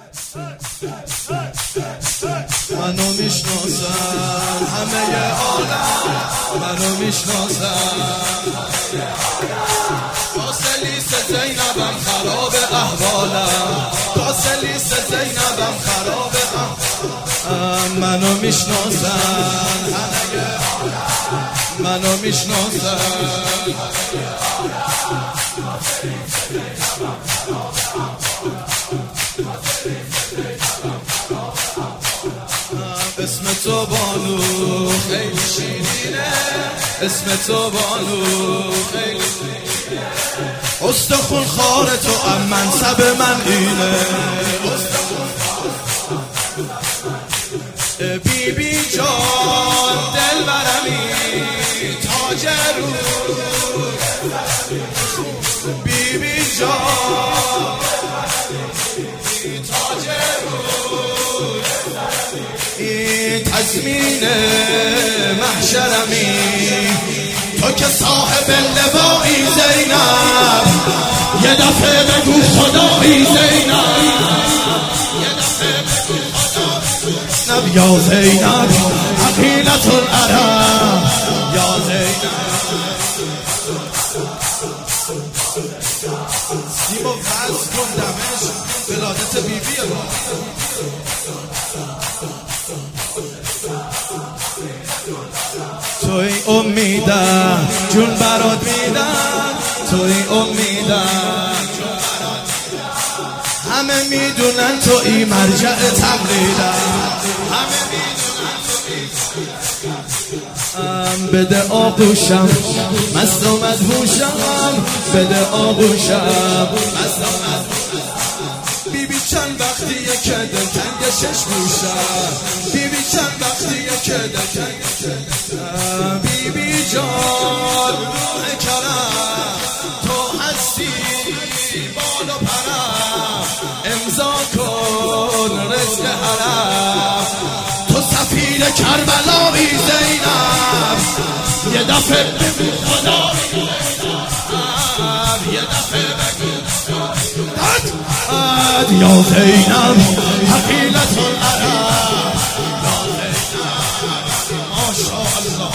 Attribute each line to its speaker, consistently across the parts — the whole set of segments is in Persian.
Speaker 1: منو میشناسن همه عالم، منو میشناسن. کاسلیس زینبم خراب احوالم، کاسلیس زینبم خراب احوالم. منو میشناسن همه عالم، منو میشناسن. اسم تو بانو خیلی شیرینه، اسم تو بانو خیلی شیرینه. استخون خار تو منصب من اینه. بی بی جان دل برمی تاج رو، بی بی جان تاج رو، این تضمین محشرمی. تو که صاحب لوایی زینب، یه دفعه بگو خدایی زینب، یه دفعه بگو خدایی یا زینب عقیلة العرب، یا زینب. سیما فرض کن دمشق ولادت بیبی ما. توی امیدم جون برات میدم، توی امیدم جون برات میدم. همه میدونن توی مرجع تقلیدم، همه میدونن توی بده آغوشم مست و مدهوشم، بده آغوشم مست و مدهوشم. بیبی چند وقتیه که دلتنگ شش موشم، بیبی چند وقتیه که دلتنگ شش موشم. بیبی جان روح کرم تو هستی بال و پرم، امضا کن رزق حرم. تو سفیر کربلایی زینب، یه دفعه بگو خدایی زینب، یه دفعه بگو یا زینب حقیلة العرب، یا زینب ماشاءالله.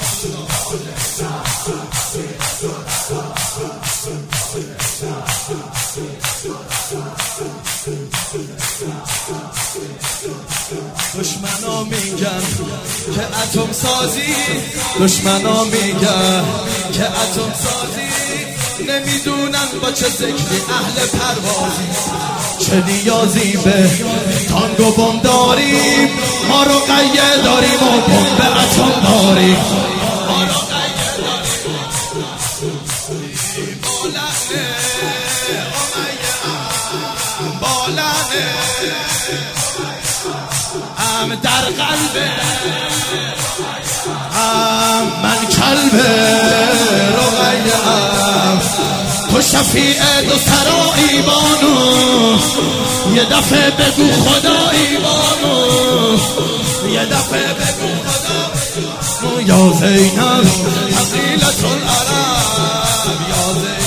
Speaker 1: دشمنا میگن که اتم سازی، دشمنا میگن که اتم سازی. نمیدونن با چه ذکری اهل پروازی، چه نیازی به تانگ و بم داریم. ما رو قید داریم و بم به اتم داریم، ما رو قید داریم. بالانه بالانه در قلبه من کلب رقیه‌ام. تو شفیع دو سرایی بانو، یه دفعه بگو خدایی بانو، یه دفعه بگو خدایی. یا زینب حقیلة العرب، یا زینب